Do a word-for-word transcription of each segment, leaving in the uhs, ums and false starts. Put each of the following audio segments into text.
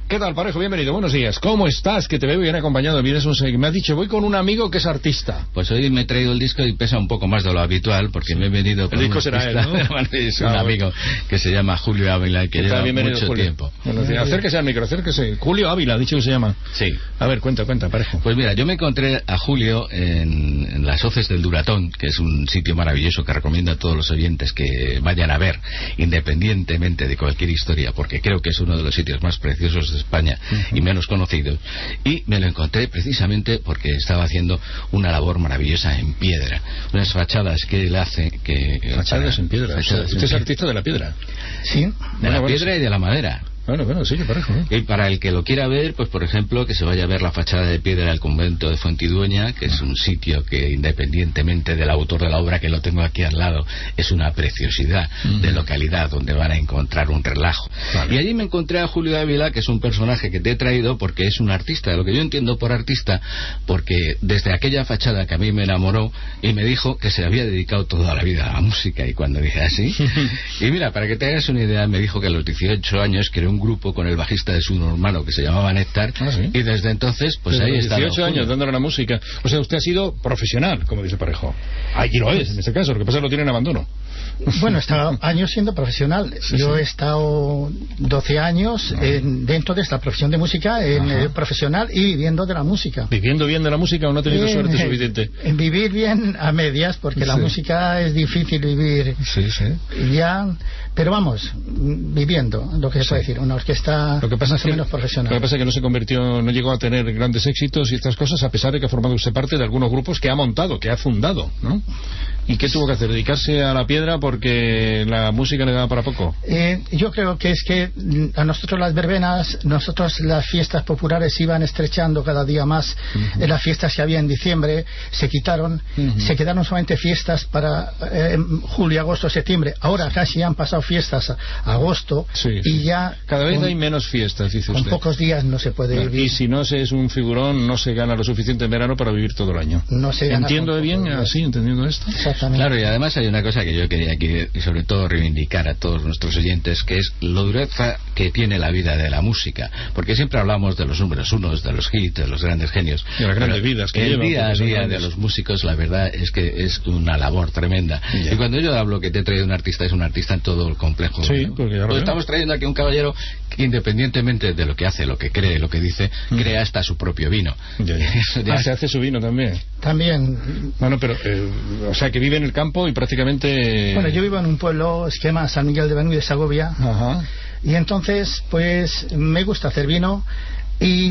¿Qué tal, Parejo? Bienvenido, buenos días. ¿Cómo estás? Que te veo bien acompañado. Vienes un... Me has dicho, voy con un amigo que es artista. Pues hoy me he traído el disco y pesa un poco más de lo habitual, porque sí. me he venido con el disco será él, ¿no? Es un ah, amigo que se llama Julio Ávila, que lleva mucho Julio. tiempo. Bueno, acérquese al micro, acérquese. Julio Ávila, ha dicho que se llama. Sí. A ver, cuenta, cuenta, Parejo. Pues mira, yo me encontré a Julio en, en las hoces del Duratón, que es un sitio maravilloso que recomiendo a todos los oyentes que vayan a ver, independientemente de cualquier historia, porque creo que es uno de los sitios más preciosos de España. Uh-huh. Y menos conocidos, y me lo encontré precisamente porque estaba haciendo una labor maravillosa en piedra, unas fachadas que él hace que fachadas para, en piedra, fachadas o sea, usted es artista de la piedra. Sí, de bueno, la bueno, piedra sí. y de la madera. Bueno, bueno, sí, que Parejo, ¿eh? Y para el que lo quiera ver, pues por ejemplo, que se vaya a ver la fachada de piedra del convento de Fuentidueña, que es un sitio que, independientemente del autor de la obra, que lo tengo aquí al lado, es una preciosidad uh-huh. de localidad donde van a encontrar un relajo. Vale. Y allí me encontré a Julio Ávila, que es un personaje que te he traído porque es un artista, de lo que yo entiendo por artista, porque desde aquella fachada que a mí me enamoró y me dijo que se había dedicado toda la vida a la música, y cuando dije así, y mira, para que te hagas una idea, me dijo que a los dieciocho años creó un grupo con el bajista de su hermano que se llamaba Néctar, ¿ah, sí? Y desde entonces pues desde ahí está dieciocho años dándole la música. O sea, usted ha sido profesional, como dice Parejo. Aquí lo es, en este caso, lo que pasa es que lo tiene en abandono. Bueno, he estado años siendo profesional. Sí, Yo sí. he estado doce años no. en, dentro de esta profesión de música, en eh, profesional y viviendo de la música. ¿Viviendo bien de la música o no ha tenido en, suerte suficiente? En vivir bien a medias, porque sí. la música es difícil vivir sí, sí. ya, pero vamos, viviendo, lo que se sí. puede decir, una orquesta lo que pasa más es que, o menos profesional. Lo que pasa es que no se convirtió, no llegó a tener grandes éxitos y estas cosas, a pesar de que ha formado usted parte de algunos grupos que ha montado, que ha fundado, ¿no? ¿Y qué tuvo que hacer? ¿Dedicarse a la piedra porque la música le daba para poco? Eh, yo creo que es que a nosotros las verbenas, nosotros las fiestas populares iban estrechando cada día más. Uh-huh. En las fiestas que había en diciembre se quitaron, uh-huh. se quedaron solamente fiestas para eh, julio, agosto, septiembre. Ahora casi han pasado fiestas a, a agosto sí, y sí. ya... Cada vez con, hay menos fiestas, dice con usted. Con pocos días no se puede claro, vivir. Y si no se es un figurón, no se gana lo suficiente en verano para vivir todo el año. No se gana. ¿Entiendo bien así, entendiendo esto? Claro, y además hay una cosa que yo quería aquí, y sobre todo reivindicar a todos nuestros oyentes, que es la dureza que tiene la vida de la música, porque siempre hablamos de los números unos, de los hits, de los grandes genios, de las grandes vidas que el llevan, día a día de los músicos, la verdad es que es una labor tremenda. Yeah. Y cuando yo hablo que te he traído un artista, es un artista en todo el complejo. Sí, ¿no? porque ya pues estamos trayendo aquí un caballero que, independientemente de lo que hace, lo que cree, lo que dice, mm. crea hasta su propio vino. Yeah, yeah. ya... Ah, se hace su vino también. También. Bueno, pero, eh, o sea, que vive en el campo y prácticamente... Bueno, yo vivo en un pueblo, esquema San Miguel de Benú de Segovia. Ajá. Y entonces, pues, me gusta hacer vino y...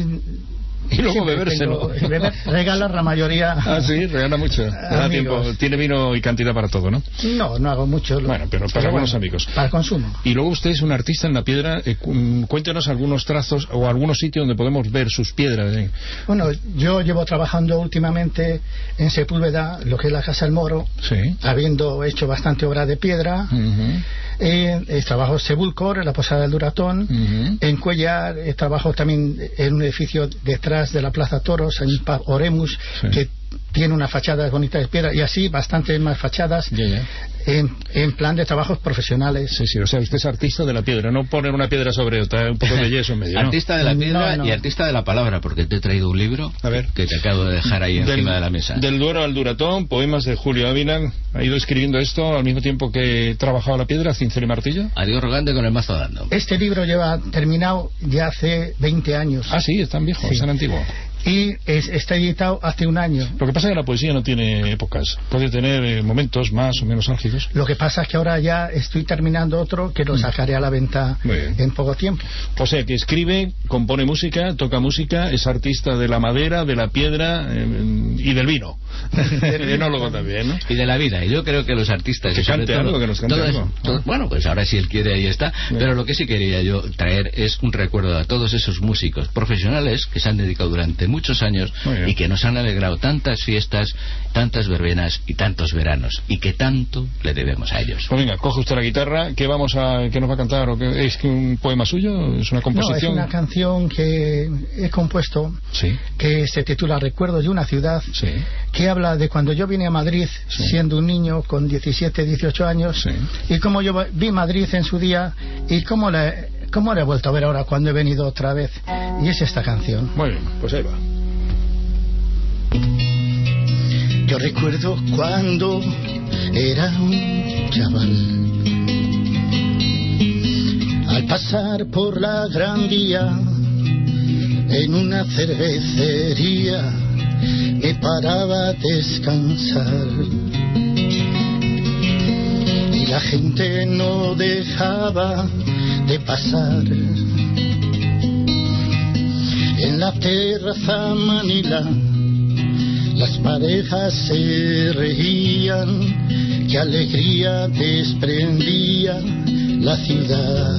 Y luego bebérselo. Beber, regalar la mayoría. Ah, sí, regala mucho. Da tiempo. Tiene vino y cantidad para todo, ¿no? No, no hago mucho. Bueno, pero para algunos bueno, amigos. Para consumo. Y luego usted es un artista en la piedra. Eh, cuéntenos algunos trazos o algunos sitios donde podemos ver sus piedras. ¿eh? Bueno, yo llevo trabajando últimamente en Sepúlveda, lo que es la Casa del Moro, sí. habiendo hecho bastante obra de piedra. Uh-huh. Eh, trabajo en Sebulcor, en la Posada del Duratón. Uh-huh. En Cuellar, eh, trabajo también en un edificio detrás de la Plaza Toros, en Oremus, sí. que tiene una fachada bonita de piedra, y así bastantes más fachadas yeah, yeah. En, en plan de trabajos profesionales. Sí, sí, o sea, usted es artista de la piedra, no poner una piedra sobre otra, un poco de yeso en medio. Artista ¿no? de la piedra no, no. y artista de la palabra, porque te he traído un libro a ver. que te acabo de dejar ahí del, encima de la mesa. Del Duero al Duratón, poemas de Julio Ávila. Ha ido escribiendo esto al mismo tiempo que trabajaba la piedra, cincel y martillo. Adiós rogante con el mazo dando. Este libro lleva terminado ya hace veinte años. Ah, sí, es tan viejo, sí. es tan antiguo. Y es, está editado hace un año. Lo que pasa es que la poesía no tiene épocas, puede tener eh, momentos más o menos álgidos. Lo que pasa es que ahora ya estoy terminando otro que lo sacaré a la venta en poco tiempo. O sea que escribe, compone música, toca música, es artista de la madera, de la piedra eh, y del vino. Enólogo también, ¿no? Y de la vida. Y yo creo que los artistas... Que cante todo, algo, que nos cante todo algo. Es, todo, bueno, pues ahora si él quiere ahí está. Bien. Pero lo que sí quería yo traer es un recuerdo a todos esos músicos profesionales que se han dedicado durante muchos años y que nos han alegrado tantas fiestas, tantas verbenas y tantos veranos, y que tanto le debemos a ellos. Pues venga, coge usted la guitarra, ¿qué vamos a, qué nos va a cantar? ¿O qué, ¿Es un poema suyo? ¿Es una composición? No, es una canción que he compuesto, sí. que se titula Recuerdos de una ciudad, sí. que habla de cuando yo vine a Madrid, sí. siendo un niño con diecisiete, dieciocho años, sí. y cómo yo vi Madrid en su día y cómo la ¿cómo le he vuelto a ver ahora cuando he venido otra vez? Y es esta canción. Muy bien, pues ahí va. Yo recuerdo cuando era un chaval, al pasar por la Gran Vía, en una cervecería me paraba a descansar y la gente no dejaba de pasar. En la terraza Manila las parejas se reían, qué alegría desprendía la ciudad.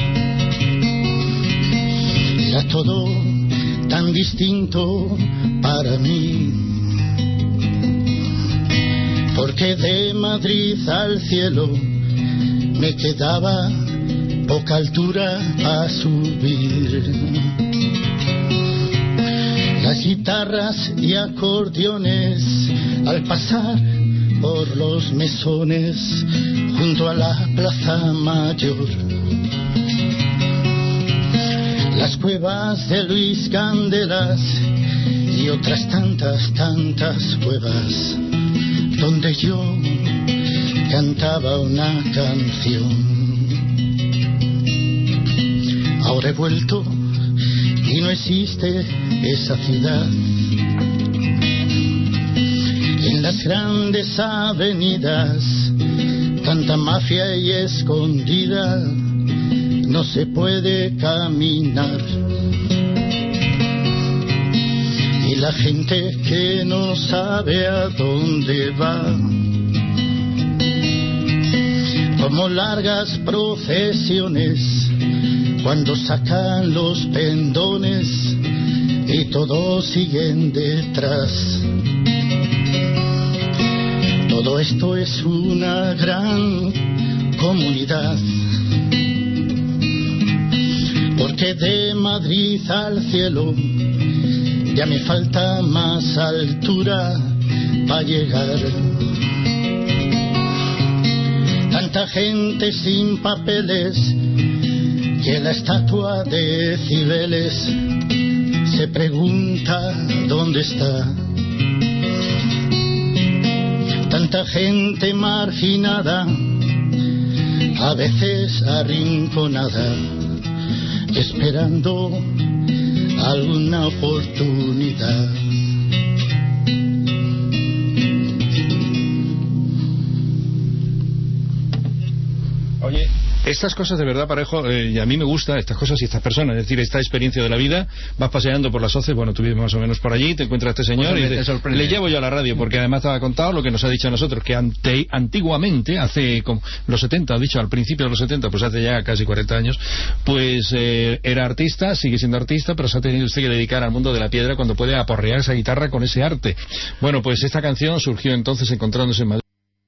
Era todo tan distinto para mí, porque de Madrid al cielo me quedaba poca altura a subir. Las guitarras y acordeones al pasar por los mesones junto a la Plaza Mayor. Las cuevas de Luis Candelas y otras tantas, tantas cuevas donde yo cantaba una canción. Ahora he vuelto y no existe esa ciudad. En las grandes avenidas, tanta mafia y escondida, no se puede caminar. Y la gente que no sabe a dónde va, como largas procesiones cuando sacan los pendones y todos siguen detrás. Todo esto es una gran comunidad, porque de Madrid al cielo ya me falta más altura para llegar. Tanta gente sin papeles que la estatua de Cibeles se pregunta dónde está. Tanta gente marginada, a veces arrinconada, esperando alguna oportunidad. Oye, estas cosas de verdad, Parejo, eh, y a mí me gusta estas cosas y estas personas, es decir, esta experiencia de la vida. Vas paseando por las hoces, bueno, tú vives más o menos por allí, te encuentras a este señor pues y te, te le llevo yo a la radio, porque además te ha contado lo que nos ha dicho a nosotros, que ante, antiguamente, hace como los setenta, ha dicho al principio de los setenta, pues hace ya casi cuarenta años, pues eh, era artista, sigue siendo artista, pero se ha tenido usted que dedicar al mundo de la piedra cuando puede aporrear esa guitarra con ese arte. Bueno, pues esta canción surgió entonces encontrándose en Madrid.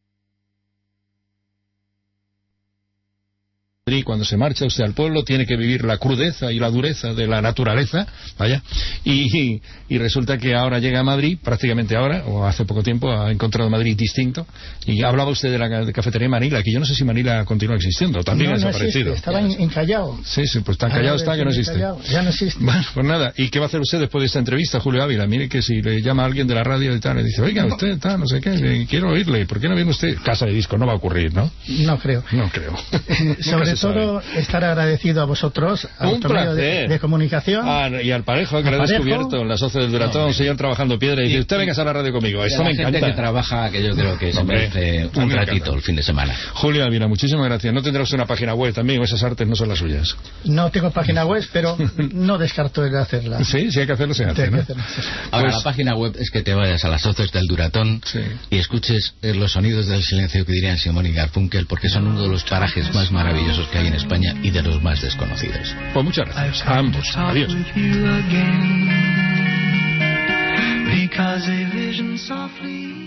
Cuando se marcha usted al pueblo tiene que vivir la crudeza y la dureza de la naturaleza, vaya, y, y resulta que ahora llega a Madrid, prácticamente ahora, o hace poco tiempo, ha encontrado Madrid distinto, y hablaba usted de la de cafetería Manila, que yo no sé si Manila continúa existiendo, también no, ha no desaparecido. Existe, estaba en, en Callao. Sí, sí, pues tan callado está que no existe. Callao, ya no existe. Bueno, pues nada, ¿y qué va a hacer usted después de esta entrevista, Julio Ávila? Mire que si le llama a alguien de la radio y tal, le dice, oiga, usted está, no sé qué, quiero oírle, ¿por qué no viene usted? Casa de disco, no va a ocurrir, ¿no? No creo. No creo. Sobre todo estar agradecido a vosotros, a un vuestro medio de, de comunicación. Ah, y al Parejo, que lo he descubierto en la socia del Duratón, no, un señor trabajando piedra, y dice, usted venga a la radio conmigo. Esto me encanta. Gente que trabaja, que yo creo que se merece un ratito el fin de semana. Julio Ávila, muchísimas gracias. ¿No tendrá usted una página web también, o esas artes no son las suyas? No tengo página web, pero no descarto el hacerla. Sí, sí hay que hacerlo, se hace, ¿no? Hacerlo, sí. Ahora, pues... la página web es que te vayas a las socios del Duratón, sí, y escuches los sonidos del silencio que dirían Simón y Garfunkel, porque son uno de los parajes más maravillosos que hay en España y de los más desconocidos. Pues muchas gracias a ambos. Adiós. Because a vision softly